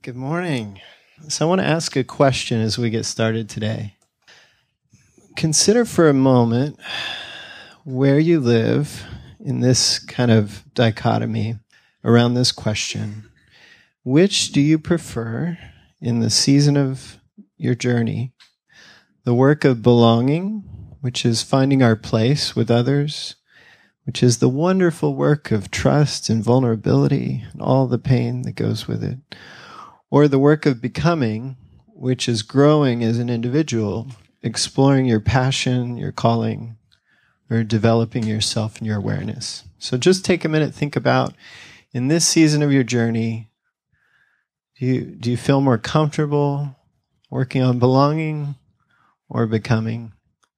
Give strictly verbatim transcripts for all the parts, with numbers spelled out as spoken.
Good morning. So I want to ask a question as we get started today. Consider for a moment where you live in this kind of dichotomy around this question. Which do you prefer in the season of your journey? The work of belonging, which is finding our place with others, which is the wonderful work of trust and vulnerability and all the pain that goes with it. Or the work of becoming, which is growing as an individual, exploring your passion, your calling, or developing yourself and your awareness. So just take a minute, think about, in this season of your journey, do you, do you feel more comfortable working on belonging or becoming?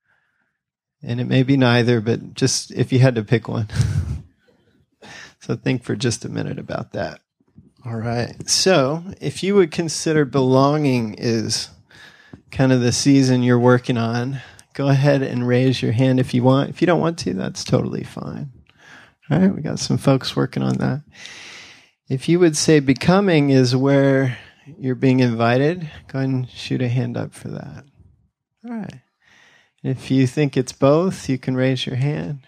And it may be neither, but just if you had to pick one. So think for just a minute about that. All right. So if you would consider belonging is kind of the season you're working on, go ahead and raise your hand if you want. If you don't want to, that's totally fine. All right. We got some folks working on that. If you would say becoming is where you're being invited, go ahead and shoot a hand up for that. All right. If you think it's both, you can raise your hand.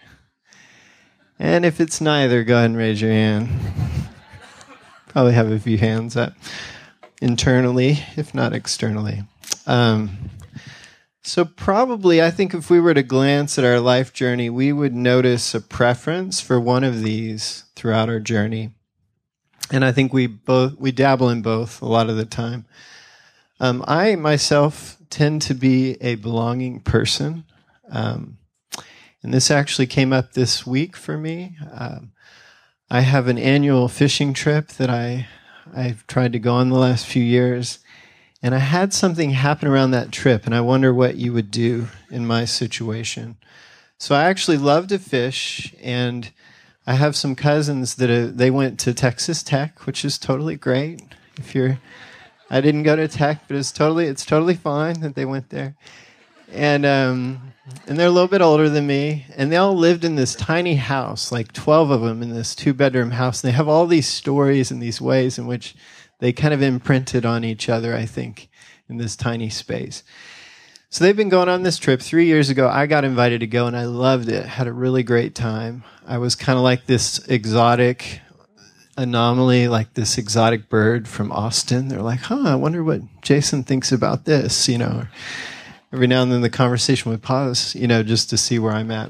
And if it's neither, go ahead and raise your hand. Probably have a few hands up internally, if not externally. Um, so probably, I think if we were to glance at our life journey, we would notice a preference for one of these throughout our journey. And I think we both we dabble in both a lot of the time. Um, I myself tend to be a belonging person. Um, and this actually came up this week for me. Um, I have an annual fishing trip that I, I've tried to go on the last few years, and I had something happen around that trip, and I wonder what you would do in my situation. So I actually love to fish, and I have some cousins that are, they went to Texas Tech, which is totally great. If you're, I didn't go to Tech, but it's totally it's totally fine that they went there. And um, and they're a little bit older than me, and they all lived in this tiny house, like twelve of them in this two-bedroom house. And they have all these stories and these ways in which they kind of imprinted on each other, I think, in this tiny space. So they've been going on this trip. Three years ago, I got invited to go, and I loved it. Had a really great time. I was kind of like this exotic anomaly, like this exotic bird from Austin. They're like, huh, I wonder what Jason thinks about this, you know. Every now and then the conversation would pause, you know, just to see where I'm at.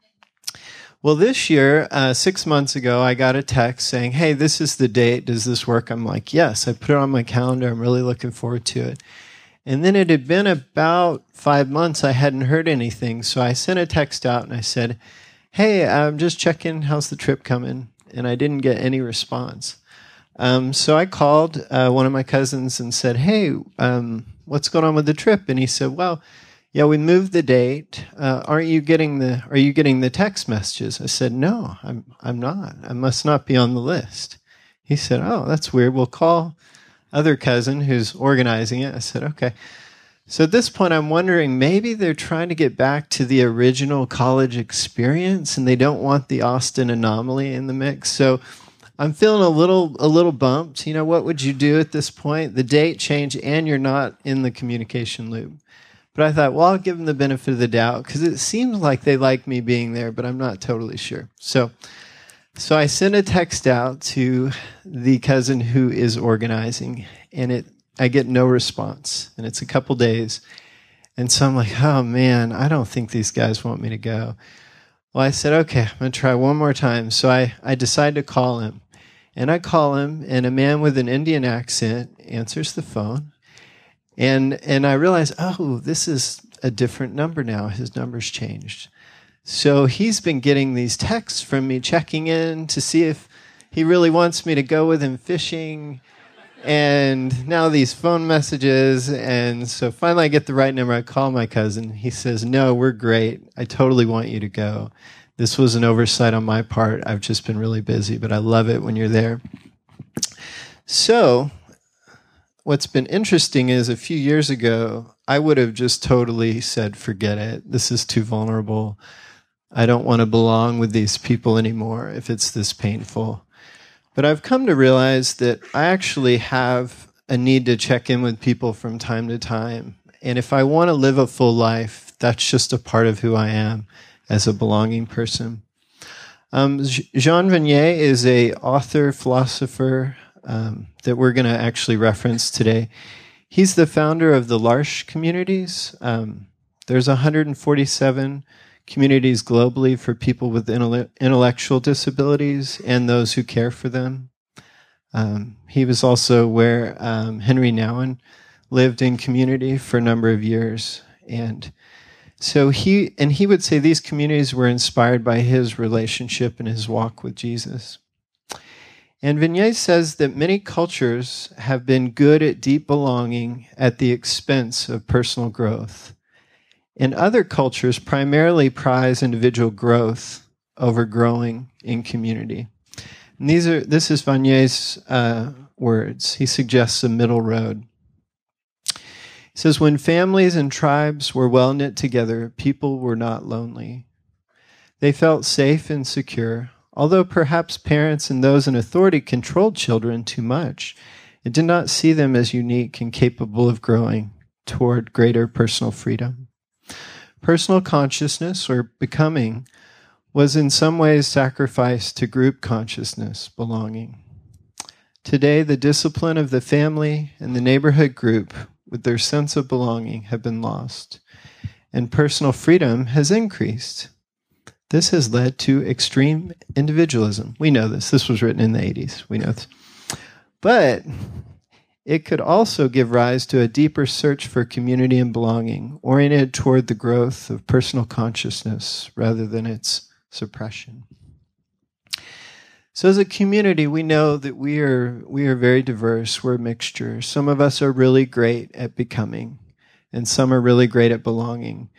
Well, this year, uh, six months ago, I got a text saying, hey, this is the date. Does this work? I'm like, yes. I put it on my calendar. I'm really looking forward to it. And then it had been about five months. I hadn't heard anything. So I sent a text out and I said, hey, I'm just checking. How's the trip coming? And I didn't get any response. Um, so I called uh, one of my cousins and said, hey, um, what's going on with the trip? And he said, well, yeah, we moved the date. Uh, aren't you getting the, are you getting the text messages? I said, no, I'm, I'm not. I must not be on the list. He said, oh, that's weird. We'll call other cousin who's organizing it. I said, okay. So at this point, I'm wondering, maybe they're trying to get back to the original college experience and they don't want the Austin anomaly in the mix. So I'm feeling a little a little bumped. You know, what would you do at this point? The date changed and you're not in the communication loop. But I thought, well, I'll give them the benefit of the doubt because it seems like they like me being there, but I'm not totally sure. So so I sent a text out to the cousin who is organizing, and it I get no response. And it's a couple days. And so I'm like, oh, man, I don't think these guys want me to go. Well, I said, okay, I'm going to try one more time. So I, I decided to call him. And I call him, and a man with an Indian accent answers the phone. And and I realize, oh, this is a different number now. His number's changed. So he's been getting these texts from me, checking in to see if he really wants me to go with him fishing. And now these phone messages. And so finally I get the right number. I call my cousin. He says, no, we're great. I totally want you to go. This was an oversight on my part. I've just been really busy, but I love it when you're there. So what's been interesting is a few years ago, I would have just totally said, forget it. This is too vulnerable. I don't want to belong with these people anymore if it's this painful. But I've come to realize that I actually have a need to check in with people from time to time. And if I want to live a full life, that's just a part of who I am as a belonging person. Um, Jean Vanier is a author, philosopher um, that we're going to actually reference today. He's the founder of the L'Arche communities. Um, there's one hundred forty-seven communities globally for people with intellectual disabilities and those who care for them. Um, he was also where um, Henry Nouwen lived in community for a number of years. And so he, and he would say these communities were inspired by his relationship and his walk with Jesus. And Vanier says that many cultures have been good at deep belonging at the expense of personal growth. And other cultures primarily prize individual growth over growing in community. And these are this is Vanier's uh, words. He suggests a middle road. He says, when families and tribes were well knit together, people were not lonely. They felt safe and secure. Although perhaps parents and those in authority controlled children too much, it did not see them as unique and capable of growing toward greater personal freedom. Personal consciousness, or becoming, was in some ways sacrificed to group consciousness, belonging. Today, the discipline of the family and the neighborhood group, with their sense of belonging, have been lost, and personal freedom has increased. This has led to extreme individualism. We know this. This was written in the eighties. We know this. But it could also give rise to a deeper search for community and belonging, oriented toward the growth of personal consciousness rather than its suppression. So as a community, we know that we are we are very diverse. We're a mixture. Some of us are really great at becoming, and some are really great at belonging.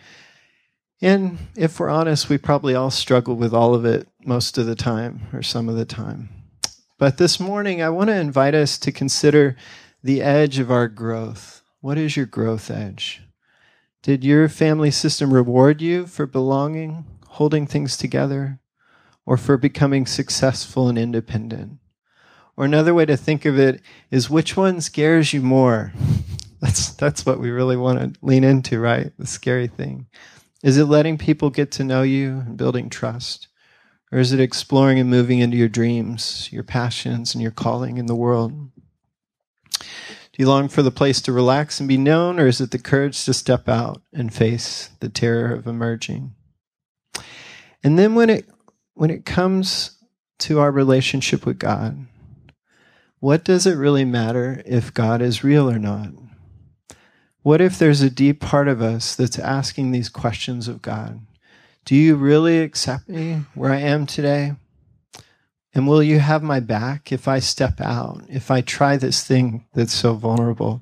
And if we're honest, we probably all struggle with all of it most of the time, or some of the time. But this morning, I want to invite us to consider the edge of our growth. What is your growth edge? Did your family system reward you for belonging, holding things together, or for becoming successful and independent? Or another way to think of it is, which one scares you more? That's that's what we really want to lean into, right? The scary thing. Is it letting people get to know you and building trust? Or is it exploring and moving into your dreams, your passions, and your calling in the world? Do you long for the place to relax and be known, or is it the courage to step out and face the terror of emerging? And then when it when it comes to our relationship with God, what does it really matter if God is real or not? What if there's a deep part of us that's asking these questions of God? Do you really accept me where I am today? And will you have my back if I step out, if I try this thing that's so vulnerable?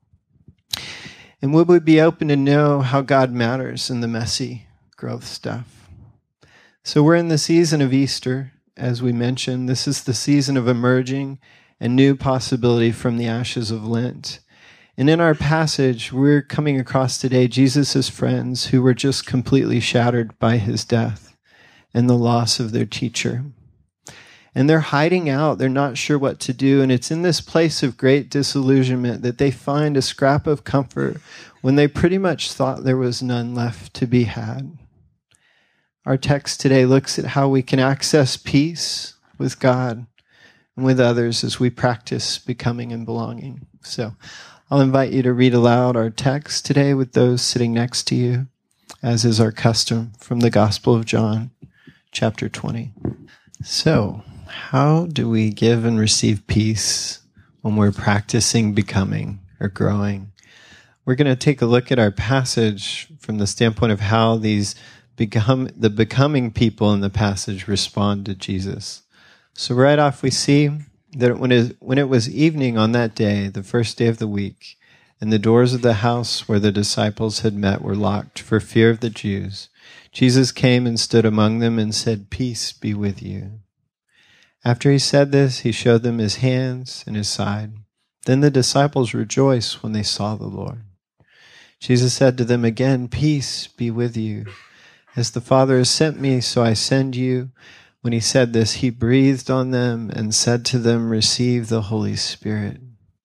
And would we be open to know how God matters in the messy growth stuff? So we're in the season of Easter, as we mentioned. This is the season of emerging and new possibility from the ashes of Lent. And in our passage, we're coming across today Jesus' friends who were just completely shattered by his death and the loss of their teacher. And they're hiding out. They're not sure what to do. And it's in this place of great disillusionment that they find a scrap of comfort when they pretty much thought there was none left to be had. Our text today looks at how we can access peace with God and with others as we practice becoming and belonging. So I'll invite you to read aloud our text today with those sitting next to you, as is our custom, from the Gospel of John, chapter twenty. So, how do we give and receive peace when we're practicing becoming or growing? We're going to take a look at our passage from the standpoint of how these become the becoming people in the passage respond to Jesus. So right off we see that when it, when it was evening on that day, the first day of the week, and the doors of the house where the disciples had met were locked for fear of the Jews, Jesus came and stood among them and said, "Peace be with you." After he said this, he showed them his hands and his side. Then the disciples rejoiced when they saw the Lord. Jesus said to them again, "Peace be with you. As the Father has sent me, so I send you." When he said this, he breathed on them and said to them, "Receive the Holy Spirit.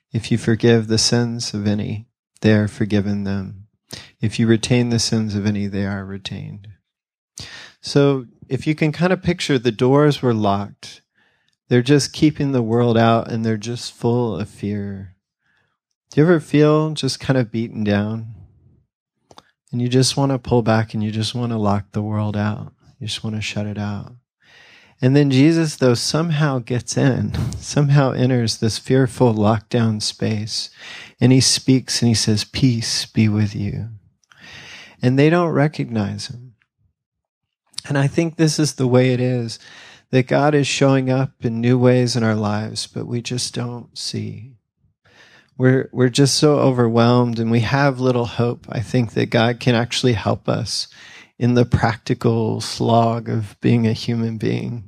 If you forgive the sins of any, they are forgiven them. If you retain the sins of any, they are retained. So if you can kind of picture the doors were locked, they're just keeping the world out and they're just full of fear. Do you ever feel just kind of beaten down? And you just want to pull back and you just want to lock the world out. You just want to shut it out. And then Jesus, though, somehow gets in, somehow enters this fearful lockdown space. And he speaks and he says, "Peace be with you." And they don't recognize him. And I think this is the way it is, that God is showing up in new ways in our lives, but we just don't see. We're we're just so overwhelmed and we have little hope. I think that God can actually help us in the practical slog of being a human being.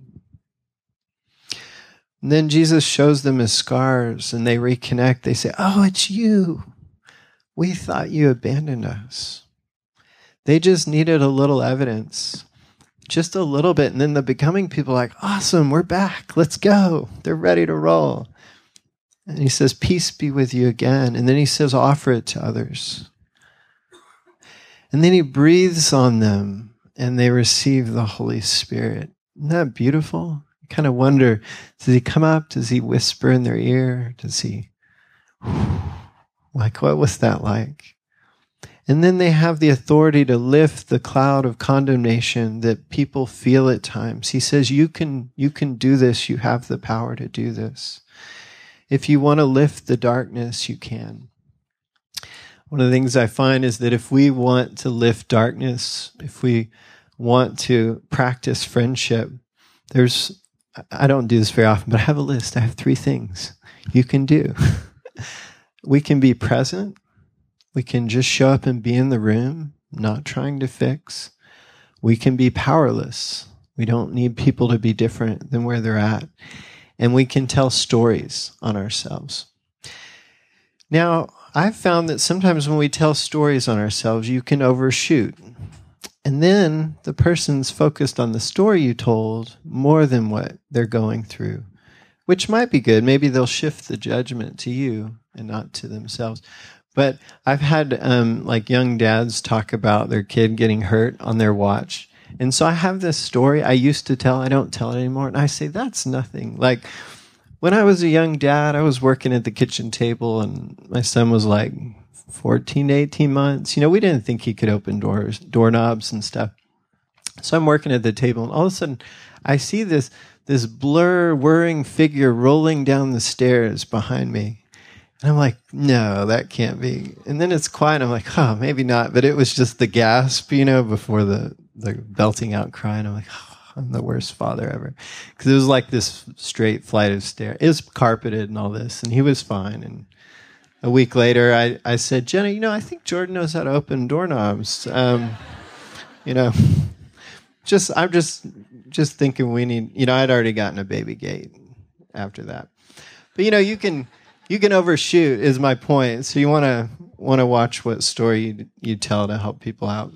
And then Jesus shows them his scars and they reconnect. They say, "Oh, it's you. We thought you abandoned us." They just needed a little evidence, just a little bit. And then the becoming people are like, "Awesome, we're back. Let's go." They're ready to roll. And he says, "Peace be with you again." And then he says, "Offer it to others." And then he breathes on them and they receive the Holy Spirit. Isn't that beautiful? You kind of wonder, does he come up? Does he whisper in their ear? Does he, like, what was that like? And then they have the authority to lift the cloud of condemnation that people feel at times. He says, you can, you can do this. You have the power to do this. If you want to lift the darkness, you can. One of the things I find is that if we want to lift darkness, if we want to practice friendship, there's, I don't do this very often, but I have a list. I have three things you can do. We can be present. We can just show up and be in the room, not trying to fix. We can be powerless. We don't need people to be different than where they're at. And we can tell stories on ourselves. Now, I've found that sometimes when we tell stories on ourselves, you can overshoot. And then the person's focused on the story you told more than what they're going through, which might be good. Maybe they'll shift the judgment to you and not to themselves. But I've had um, like young dads talk about their kid getting hurt on their watch. And so I have this story I used to tell. I don't tell it anymore. And I say, that's nothing. Like when I was a young dad, I was working at the kitchen table and my son was like fourteen to eighteen months. You know, we didn't think he could open doors, doorknobs and stuff. So I'm working at the table and all of a sudden I see this, this blur whirring figure rolling down the stairs behind me. And I'm like, no, that can't be. And then it's quiet. I'm like, oh, maybe not. But it was just the gasp, you know, before the, the belting out cry. And I'm like, oh, I'm the worst father ever. Because it was like this straight flight of stairs. It was carpeted and all this. And he was fine. And a week later, I, I said, Jenna, you know, I think Jordan knows how to open doorknobs. Um, you know, just I'm just just thinking we need, you know, I'd already gotten a baby gate after that. But, you know, you can... You can overshoot is my point. So you want to want to watch what story you, you tell to help people out.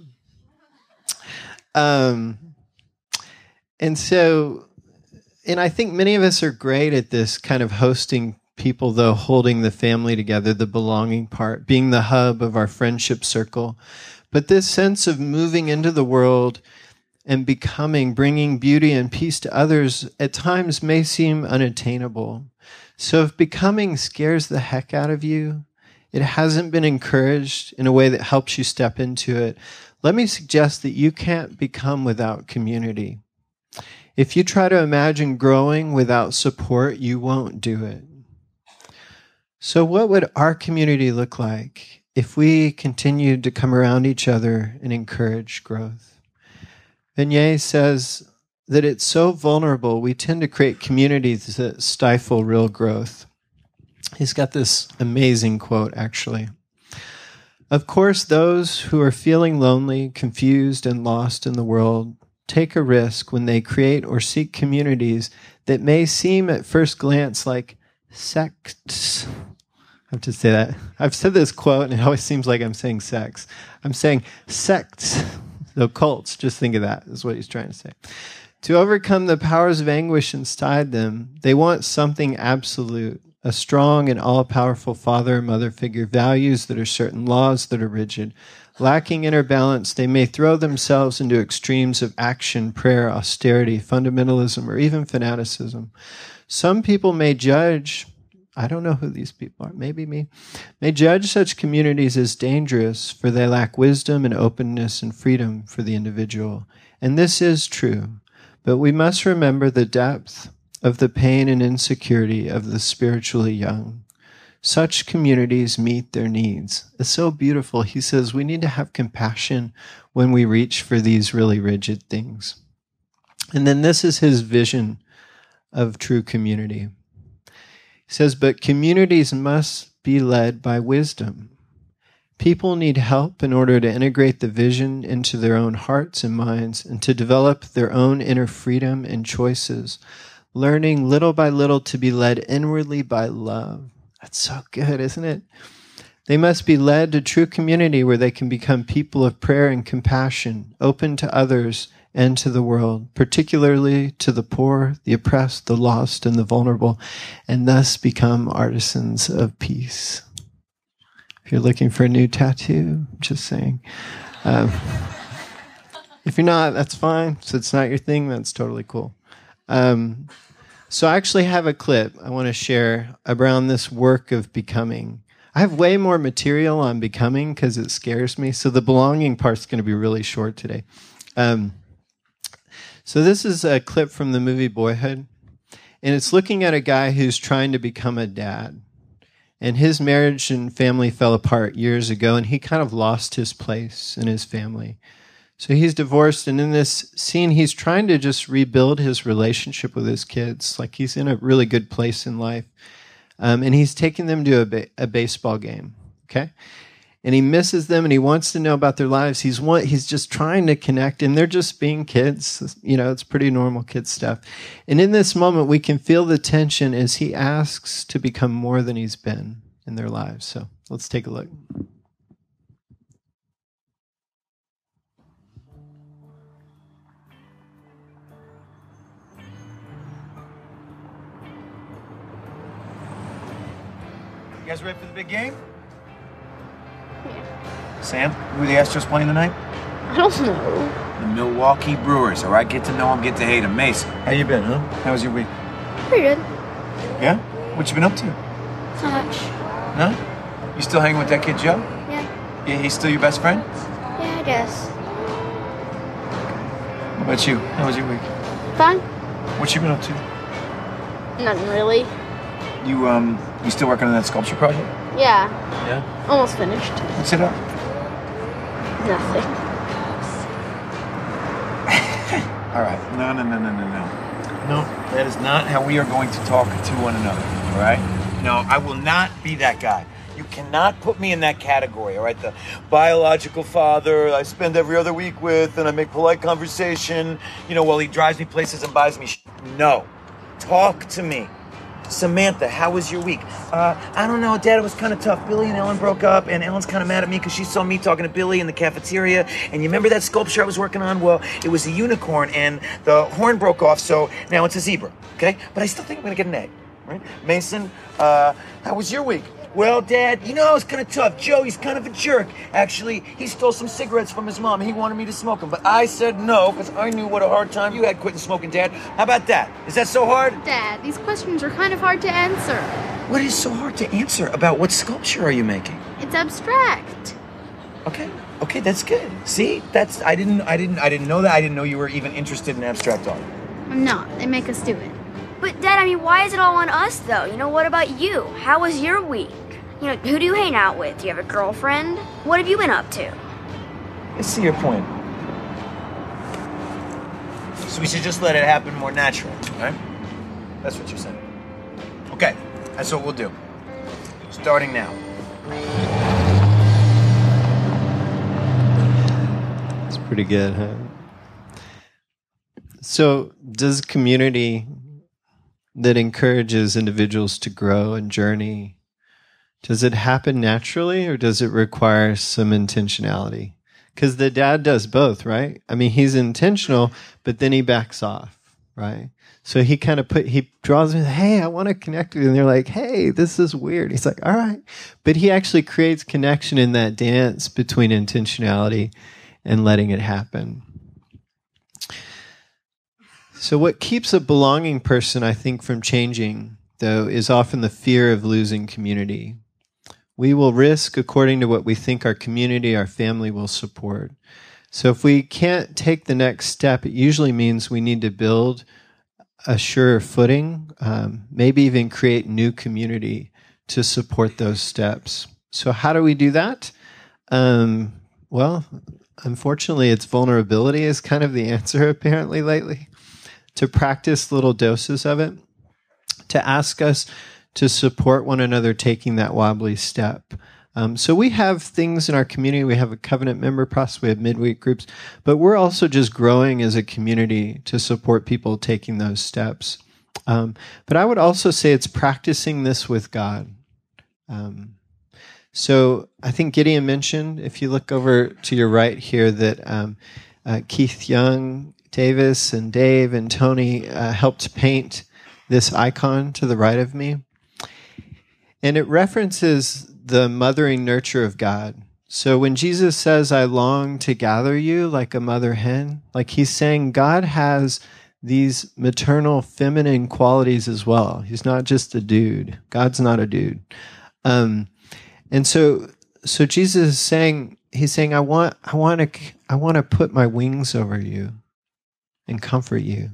Um, and so, and I think many of us are great at this kind of hosting people, though, holding the family together, the belonging part, being the hub of our friendship circle. But this sense of moving into the world and becoming, bringing beauty and peace to others, at times may seem unattainable. So if becoming scares the heck out of you, it hasn't been encouraged in a way that helps you step into it, let me suggest that you can't become without community. If you try to imagine growing without support, you won't do it. So what would our community look like if we continued to come around each other and encourage growth? Beignet says that it's so vulnerable, we tend to create communities that stifle real growth. He's got this amazing quote, actually. Of course, those who are feeling lonely, confused, and lost in the world take a risk when they create or seek communities that may seem at first glance like sects. I have to say that. I've said this quote, and it always seems like I'm saying sex. I'm saying sects. So cults, just think of that, is what he's trying to say. To overcome the powers of anguish inside them, they want something absolute, A strong and all-powerful father or mother figure, values that are certain, laws that are rigid. Lacking inner balance, they may throw themselves into extremes of action, prayer, austerity, fundamentalism, or even fanaticism. Some people may judge, I don't know who these people are, maybe me, may judge such communities as dangerous, for they lack wisdom and openness and freedom for the individual. And this is true, but we must remember the depth of the pain and insecurity of the spiritually young. Such communities meet their needs. It's so beautiful. He says we need to have compassion when we reach for these really rigid things. And then this is his vision of true community. He says, but communities must be led by wisdom. People need help in order to integrate the vision into their own hearts and minds and to develop their own inner freedom and choices, learning little by little to be led inwardly by love. That's so good, isn't it? They must be led to true community where they can become people of prayer and compassion, open to others and to the world, particularly to the poor, the oppressed, the lost, and the vulnerable, and thus become artisans of peace. If you're looking for a new tattoo, just saying. Um, if you're not, that's fine. So it's not your thing, that's totally cool. Um, so I actually have a clip I want to share around this work of becoming. I have way more material on becoming because it scares me. So the belonging part's going to be really short today. Um, so this is a clip from the movie Boyhood. And it's looking at a guy who's trying to become a dad. And his marriage and family fell apart years ago, and he kind of lost his place in his family. So he's divorced, and in this scene, he's trying to just rebuild his relationship with his kids. Like, he's in a really good place in life. Um, and he's taking them to a, ba- a baseball game, okay? And he misses them, and he wants to know about their lives. He's one, he's just trying to connect, and they're just being kids. You know, it's pretty normal kid stuff. And in this moment, we can feel the tension as he asks to become more than he's been in their lives. So let's take a look. You guys ready for the big game? Yeah. Sam, who are the Astros playing tonight? I don't know. The Milwaukee Brewers, all right? Get to know them, get to hate them. Mason, how you been, huh? How was your week? Pretty good. Yeah? What you been up to? Not much. No? You still hanging with that kid Joe? Yeah. Yeah, he's still your best friend? Yeah, I guess. What about you? How was your week? Fine. What you been up to? Nothing really. You, um, you still working on that sculpture project? Yeah. Yeah? Almost finished. What's it up? Nothing. All right. No, no, no, no, no, no. No, that is not how we are going to talk to one another, all right? No, I will not be that guy. You cannot put me in that category, all right? The biological father I spend every other week with and I make polite conversation, you know, while he drives me places and buys me sh- No. Talk to me. Samantha, how was your week? Uh, I don't know, Dad, it was kind of tough. Billy and Ellen broke up, and Ellen's kind of mad at me because she saw me talking to Billy in the cafeteria. And you remember that sculpture I was working on? Well, it was a unicorn, and the horn broke off, so now it's a zebra, okay? But I still think I'm going to get an A, right? Mason, uh, how was your week? Well, Dad, you know, it's kind of tough. Joe, he's kind of a jerk. Actually, he stole some cigarettes from his mom. He wanted me to smoke them, but I said no because I knew what a hard time you had quitting smoking, Dad. How about that? Is that so hard? Dad, these questions are kind of hard to answer. What is so hard to answer about what sculpture are you making? It's abstract. Okay, okay, that's good. See, that's I didn't, I didn't, I didn't know that. I didn't know you were even interested in abstract art. I'm not. They make us do it. But Dad, I mean, why is it all on us though? You know, what about you? How was your week? You know, who do you hang out with? Do you have a girlfriend? What have you been up to? I see your point. So we should just let it happen more naturally, right? That's what you're saying. Okay, that's what we'll do. Starting now. It's pretty good, huh? So does community that encourages individuals to grow and journey, does it happen naturally or does it require some intentionality? Because the dad does both, right? I mean, he's intentional, but then he backs off. right? So he kind of put, he draws me, hey, I want to connect with you. And they're like, hey, this is weird. He's like, all right. But he actually creates connection in that dance between intentionality and letting it happen. So what keeps a belonging person, I think, from changing, though, is often the fear of losing community. We will risk according to what we think our community, our family will support. So if we can't take the next step, it usually means we need to build a sure footing, um, maybe even create new community to support those steps. So how do we do that? Um, well, unfortunately, it's vulnerability is kind of the answer apparently lately. To practice little doses of it, to ask us to support one another taking that wobbly step. Um, so we have things in our community. We have a covenant member process. We have midweek groups. But we're also just growing as a community to support people taking those steps. Um, but I would also say it's practicing this with God. Um, so I think Gideon mentioned, if you look over to your right here, that um, uh, Keith Young, Davis, and Dave and Tony uh, helped paint this icon to the right of me. And it references the mothering nurture of God. So when Jesus says, I long to gather you like a mother hen, like he's saying God has these maternal feminine qualities as well. He's not just a dude. God's not a dude. Um, and so, so Jesus is saying, he's saying, I want, I want to, I want to put my wings over you and comfort you.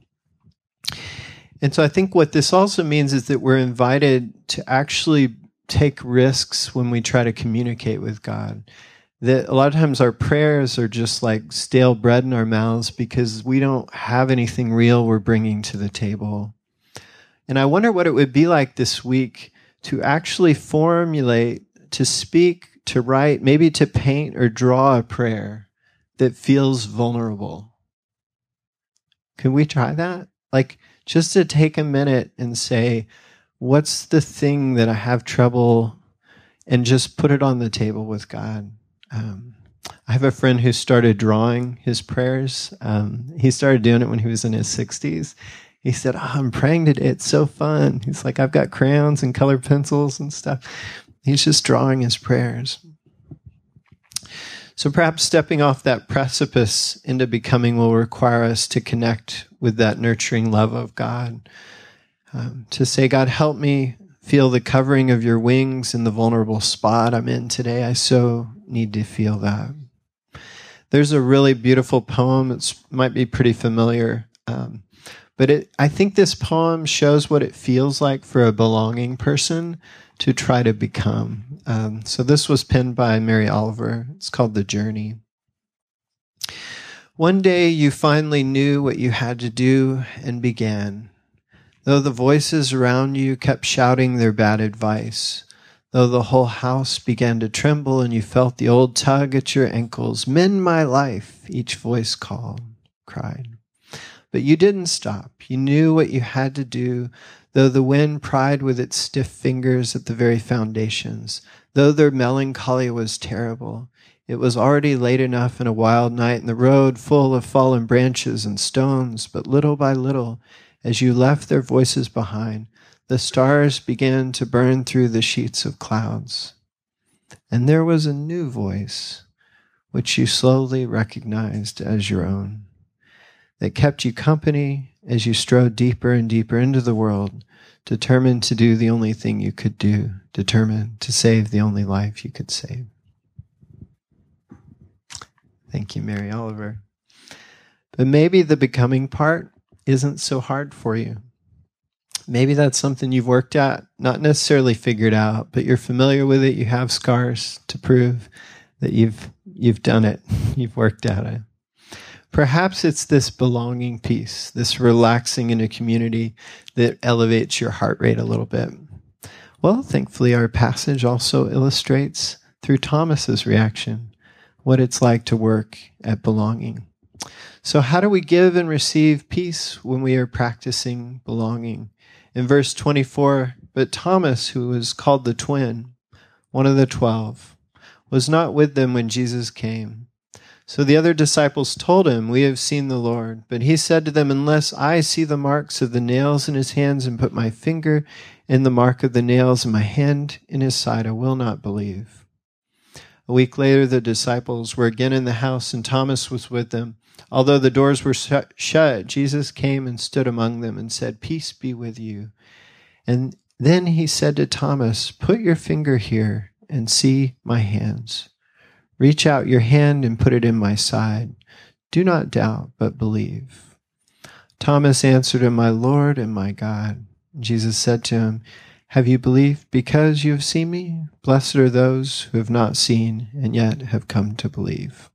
And so I think what this also means is that we're invited to actually take risks when we try to communicate with God. That a lot of times our prayers are just like stale bread in our mouths because we don't have anything real we're bringing to the table. And I wonder what it would be like this week to actually formulate, to speak, to write, maybe to paint or draw a prayer that feels vulnerable. Can we try that? Like, just to take a minute and say, what's the thing that I have trouble, and just put it on the table with God. Um, I have a friend who started drawing his prayers. Um, he started doing it when he was in his sixties. He said, oh, I'm praying today. It's so fun. He's like, I've got crayons and colored pencils and stuff. He's just drawing his prayers. So perhaps stepping off that precipice into becoming will require us to connect with that nurturing love of God. Um, to say, God, help me feel the covering of your wings in the vulnerable spot I'm in today. I so need to feel that. There's a really beautiful poem. It might be pretty familiar. Um, but it, I think this poem shows what it feels like for a belonging person to try to become. Um, so this was penned by Mary Oliver. It's called The Journey. One day you finally knew what you had to do and began. Though the voices around you kept shouting their bad advice, though the whole house began to tremble and you felt the old tug at your ankles, mend my life, each voice called, cried. But you didn't stop. You knew what you had to do, though the wind pried with its stiff fingers at the very foundations, though their melancholy was terrible. It was already late enough in a wild night, and the road full of fallen branches and stones, but little by little, as you left their voices behind, the stars began to burn through the sheets of clouds. And there was a new voice, which you slowly recognized as your own, that kept you company as you strode deeper and deeper into the world, determined to do the only thing you could do, determined to save the only life you could save. Thank you, Mary Oliver. But maybe the becoming part isn't so hard for you. Maybe that's something you've worked at, not necessarily figured out, but you're familiar with it. You have scars to prove that you've you've done it. You've worked at it. Perhaps it's this belonging piece, this relaxing in a community that elevates your heart rate a little bit. Well, thankfully, our passage also illustrates through Thomas's reaction what it's like to work at belonging. So how do we give and receive peace when we are practicing belonging? In verse twenty-four, but Thomas, who was called the twin, one of the twelve, was not with them when Jesus came. So the other disciples told him, "We have seen the Lord." But he said to them, "Unless I see the marks of the nails in his hands and put my finger in the mark of the nails and my hand in his side, I will not believe." A week later, the disciples were again in the house, and Thomas was with them. Although the doors were shut, Jesus came and stood among them and said, "Peace be with you." And then he said to Thomas, "Put your finger here and see my hands. Reach out your hand and put it in my side. Do not doubt, but believe." Thomas answered him, "My Lord and my God." Jesus said to him, "Have you believed because you have seen me? Blessed are those who have not seen and yet have come to believe."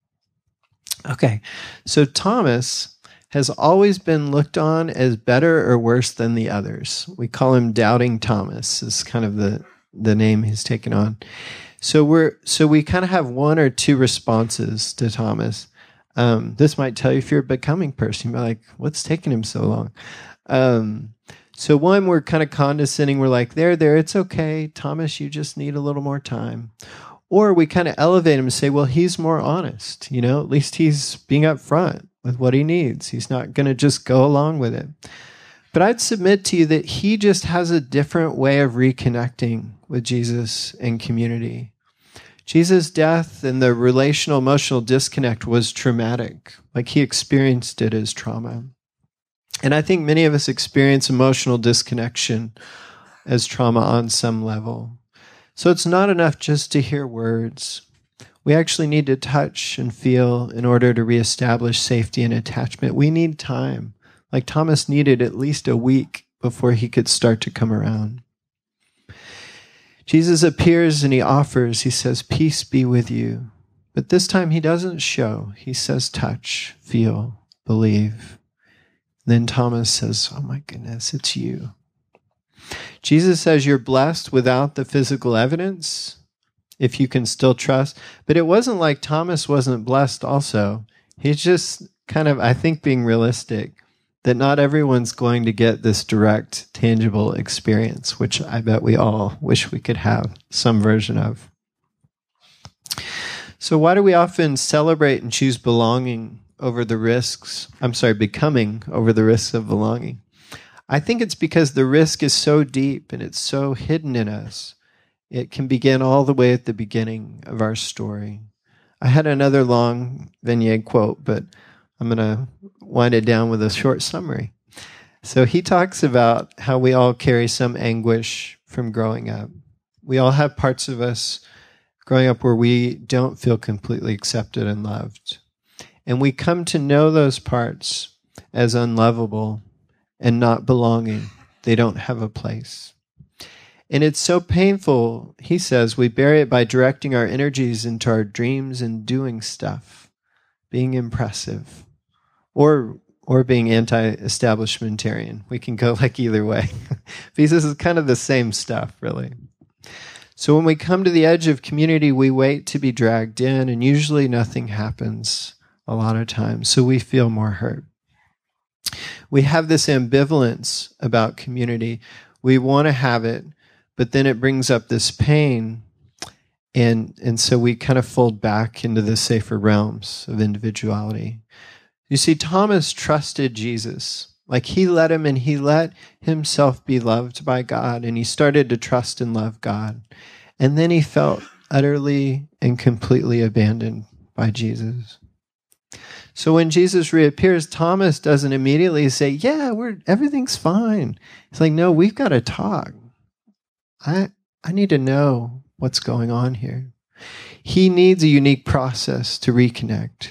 Okay, so Thomas has always been looked on as better or worse than the others. We call him Doubting Thomas, is kind of the, the name he's taken on. So we're so we kind of have one or two responses to Thomas. Um, this might tell you if you're a becoming person. You're like, what's taking him so long? Um, so one, we're kind of condescending. We're like, there, there, it's okay. Thomas, you just need a little more time. Or we kind of elevate him and say, well, he's more honest. You know, at least he's being upfront with what he needs. He's not going to just go along with it. But I'd submit to you that he just has a different way of reconnecting with Jesus and community. Jesus' death and the relational emotional disconnect was traumatic. Like he experienced it as trauma. And I think many of us experience emotional disconnection as trauma on some level. So it's not enough just to hear words. We actually need to touch and feel in order to reestablish safety and attachment. We need time. Like Thomas needed at least a week before he could start to come around. Jesus appears and he offers, he says, "Peace be with you." But this time he doesn't show. He says, touch, feel, believe. Then Thomas says, "Oh my goodness, it's you." Jesus says you're blessed without the physical evidence, if you can still trust. But it wasn't like Thomas wasn't blessed also. He's just kind of, I think, being realistic that not everyone's going to get this direct, tangible experience, which I bet we all wish we could have some version of. So why do we often celebrate and choose belonging over the risks, I'm sorry, becoming over the risks of belonging? I think it's because the risk is so deep and it's so hidden in us. It can begin all the way at the beginning of our story. I had another long Vignette quote, but I'm going to wind it down with a short summary. So he talks about how we all carry some anguish from growing up. We all have parts of us growing up where we don't feel completely accepted and loved. And we come to know those parts as unlovable and not belonging. They don't have a place. And it's so painful, he says, we bury it by directing our energies into our dreams and doing stuff, being impressive, or or being anti-establishmentarian. We can go like either way. Because this is kind of the same stuff, really. So when we come to the edge of community, we wait to be dragged in, and usually nothing happens a lot of times, so we feel more hurt. We have this ambivalence about community. We want to have it, but then it brings up this pain, and and so we kind of fold back into the safer realms of individuality. You see, Thomas trusted Jesus. Like he let him, and he let himself be loved by God, and he started to trust and love God. And then he felt utterly and completely abandoned by Jesus. So when Jesus reappears, Thomas doesn't immediately say, yeah, we're everything's fine. It's like, no, we've got to talk. I I need to know what's going on here. He needs a unique process to reconnect.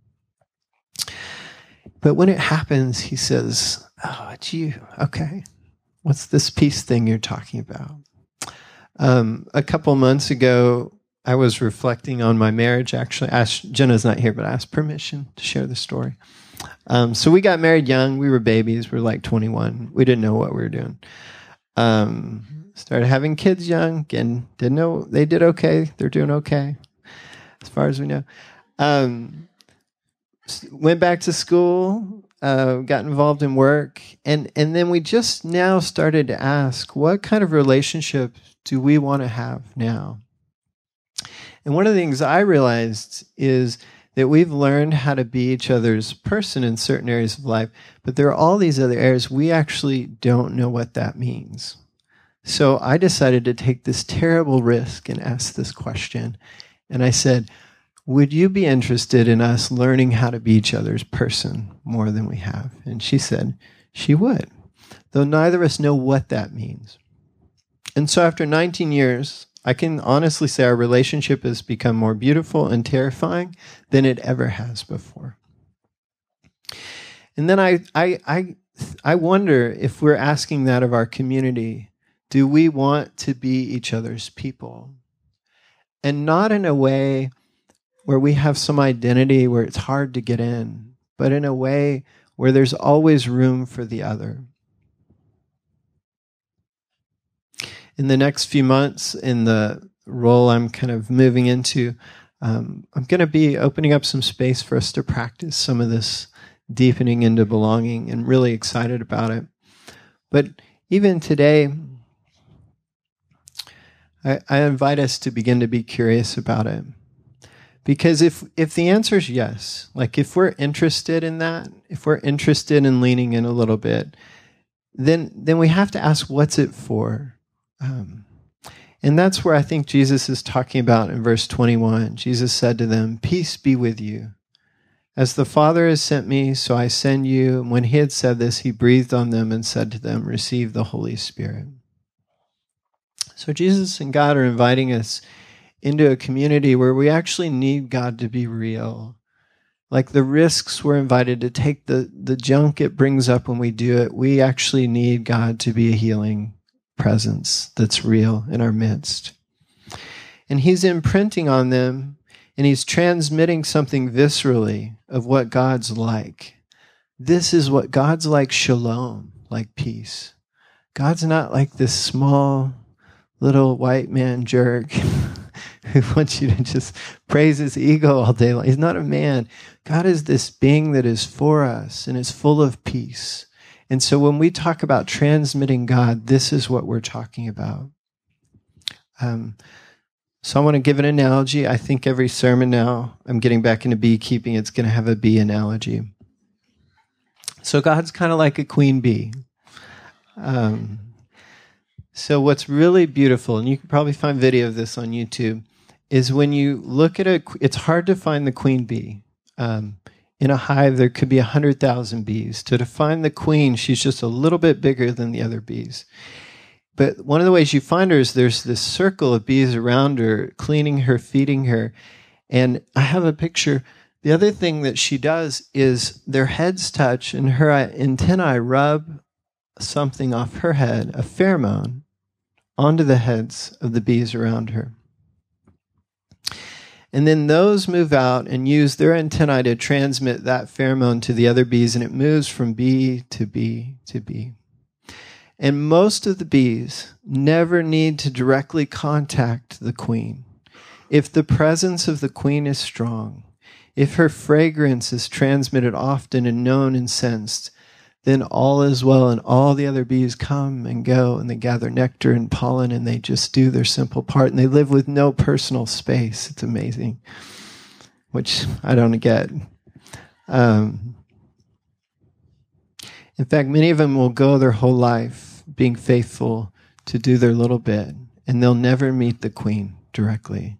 But when it happens, he says, oh, it's you. Okay. What's this peace thing you're talking about? Um, a couple months ago, I was reflecting on my marriage, actually. I asked, Jenna's not here, but I asked permission to share the story. Um, so we got married young. We were babies. We were like twenty-one. We didn't know what we were doing. Um, started having kids young. Again, didn't know. They did okay. They're doing okay, as far as we know. Um, went back to school, uh, got involved in work, and, and then we just now started to ask, what kind of relationship do we want to have now? And one of the things I realized is that we've learned how to be each other's person in certain areas of life, but there are all these other areas we actually don't know what that means. So I decided to take this terrible risk and ask this question. And I said, would you be interested in us learning how to be each other's person more than we have? And she said she would, though neither of us know what that means. And so after nineteen years, I can honestly say our relationship has become more beautiful and terrifying than it ever has before. And then I, I, I, I wonder if we're asking that of our community. Do we want to be each other's people? And not in a way where we have some identity where it's hard to get in, but in a way where there's always room for the other. In the next few months, in the role I'm kind of moving into, um, I'm going to be opening up some space for us to practice some of this deepening into belonging, and really excited about it. But even today, I, I invite us to begin to be curious about it. Because if, if the answer is yes, like if we're interested in that, if we're interested in leaning in a little bit, then then we have to ask, what's it for? Um, and that's where I think Jesus is talking about in verse twenty-one. Jesus said to them, "Peace be with you. As the Father has sent me, so I send you." And when he had said this, he breathed on them and said to them, "Receive the Holy Spirit." So Jesus and God are inviting us into a community where we actually need God to be real. Like the risks we're invited to take, the, the junk it brings up when we do it, we actually need God to be a healing presence that's real in our midst. And he's imprinting on them, and he's transmitting something viscerally of what God's like. This is what God's like, shalom, like peace. God's not like this small little white man jerk who wants you to just praise his ego all day long. He's not a man. God is this being that is for us and is full of peace. And so when we talk about transmitting God, this is what we're talking about. Um, so I want to give an analogy. I think every sermon now, I'm getting back into beekeeping, it's going to have a bee analogy. So God's kind of like a queen bee. Um, so what's really beautiful, and you can probably find video of this on YouTube, is when you look at a, it's hard to find the queen bee. Um, In a hive, there could be one hundred thousand bees. To define the queen, she's just a little bit bigger than the other bees. But one of the ways you find her is there's this circle of bees around her, cleaning her, feeding her. And I have a picture. The other thing that she does is their heads touch, and her antennae rub something off her head, a pheromone, onto the heads of the bees around her. And then those move out and use their antennae to transmit that pheromone to the other bees, and it moves from bee to bee to bee. And most of the bees never need to directly contact the queen. If the presence of the queen is strong, if her fragrance is transmitted often and known and sensed, then all is well, and all the other bees come and go, and they gather nectar and pollen, and they just do their simple part, and they live with no personal space. It's amazing, which I don't get. Um, in fact, many of them will go their whole life being faithful to do their little bit, and they'll never meet the queen directly.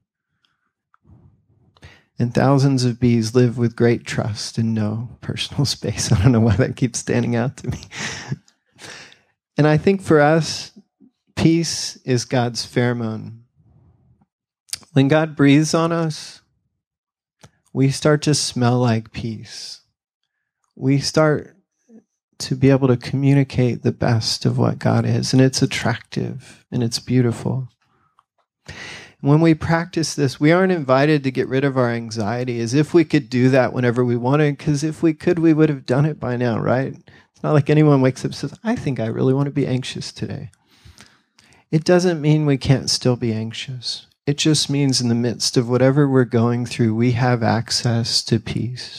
And thousands of bees live with great trust and no personal space. I don't know why that keeps standing out to me. And I think for us, peace is God's pheromone. When God breathes on us, we start to smell like peace. We start to be able to communicate the best of what God is. And it's attractive and it's beautiful. When we practice this, we aren't invited to get rid of our anxiety as if we could do that whenever we wanted, because if we could, we would have done it by now, right? It's not like anyone wakes up and says, I think I really want to be anxious today. It doesn't mean we can't still be anxious. It just means in the midst of whatever we're going through, we have access to peace.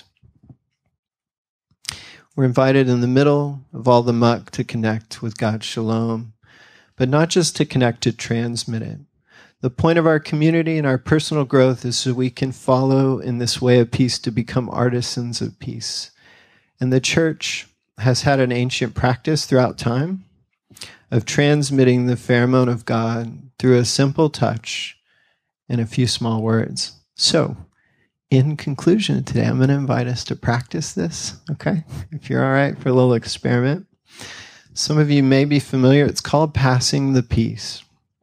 We're invited in the middle of all the muck to connect with God's shalom, but not just to connect, to transmit it. The point of our community and our personal growth is so we can follow in this way of peace to become artisans of peace. And the church has had an ancient practice throughout time of transmitting the pheromone of God through a simple touch and a few small words. So, in conclusion today, I'm going to invite us to practice this, okay? If you're all right for a little experiment. Some of you may be familiar. It's called passing the peace.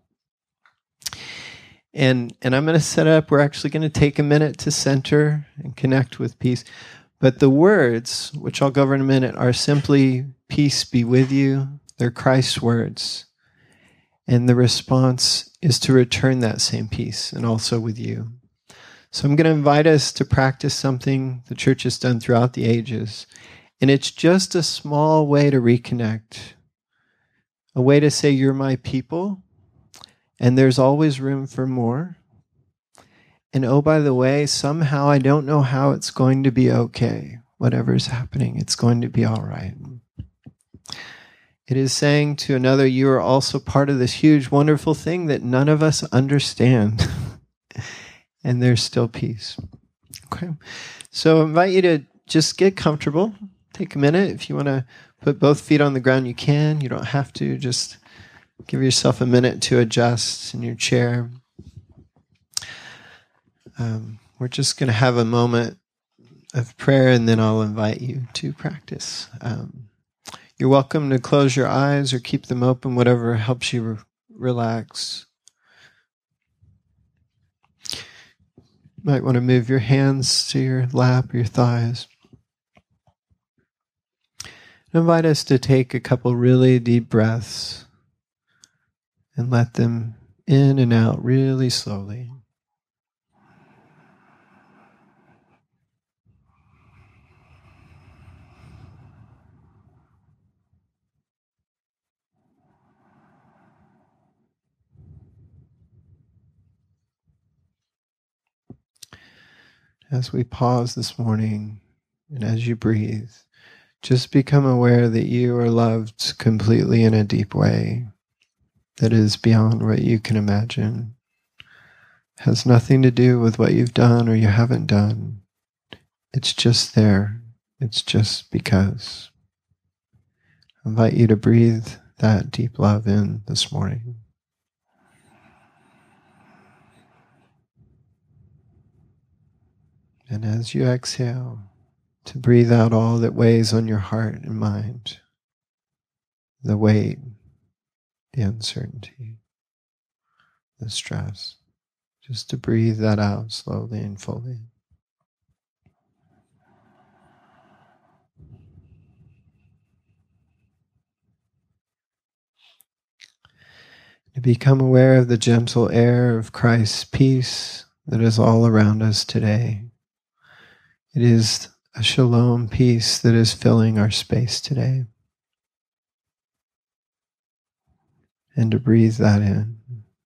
And and I'm going to set up, we're actually going to take a minute to center and connect with peace. But the words, which I'll go over in a minute, are simply, peace be with you. They're Christ's words. And the response is to return that same peace, and also with you. So I'm going to invite us to practice something the church has done throughout the ages. And it's just a small way to reconnect. A way to say, you're my people. And there's always room for more. And oh, by the way, somehow I don't know how it's going to be okay. Whatever's happening, it's going to be all right. It is saying to another, you are also part of this huge, wonderful thing that none of us understand. And there's still peace. Okay. So I invite you to just get comfortable. Take a minute. If you want to put both feet on the ground, you can. You don't have to. Just give yourself a minute to adjust in your chair. Um, we're just going to have a moment of prayer, and then I'll invite you to practice. Um, you're welcome to close your eyes or keep them open, whatever helps you re- relax. You might want to move your hands to your lap or your thighs. I invite us to take a couple really deep breaths and let them in and out really slowly. As we pause this morning and as you breathe, just become aware that you are loved completely in a deep way that is beyond what you can imagine. Has nothing to do with what you've done or you haven't done. It's just there. It's just because. I invite you to breathe that deep love in this morning. And as you exhale, to breathe out all that weighs on your heart and mind, the weight, the uncertainty, the stress, just to breathe that out slowly and fully. To become aware of the gentle air of Christ's peace that is all around us today. It is a shalom peace that is filling our space today. And to breathe that in.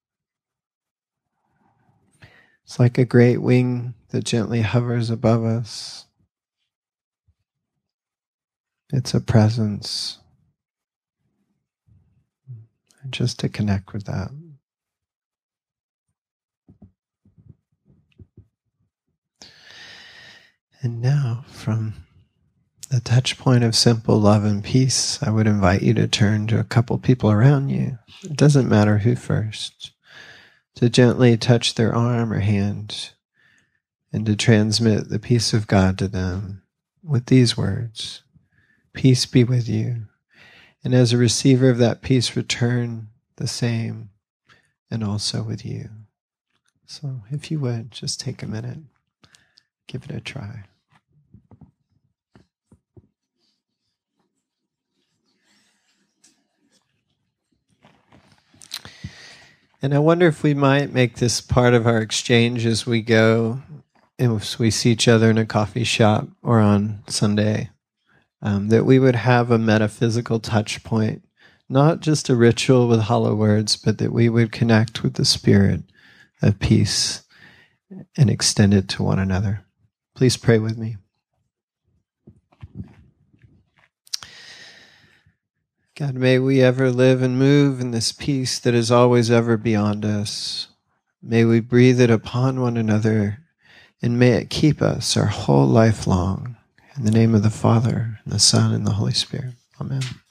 It's like a great wing that gently hovers above us. It's a presence. And just to connect with that. And now, from the touch point of simple love and peace, I would invite you to turn to a couple people around you. It doesn't matter who first. To gently touch their arm or hand and to transmit the peace of God to them with these words, peace be with you. And as a receiver of that peace, return the same and also with you. So if you would, just take a minute. Give it a try. And I wonder if we might make this part of our exchange as we go, if we see each other in a coffee shop or on Sunday, um, that we would have a metaphysical touch point, not just a ritual with hollow words, but that we would connect with the spirit of peace and extend it to one another. Please pray with me. God, may we ever live and move in this peace that is always ever beyond us. May we breathe it upon one another, and may it keep us our whole life long. In the name of the Father, and the Son, and the Holy Spirit. Amen.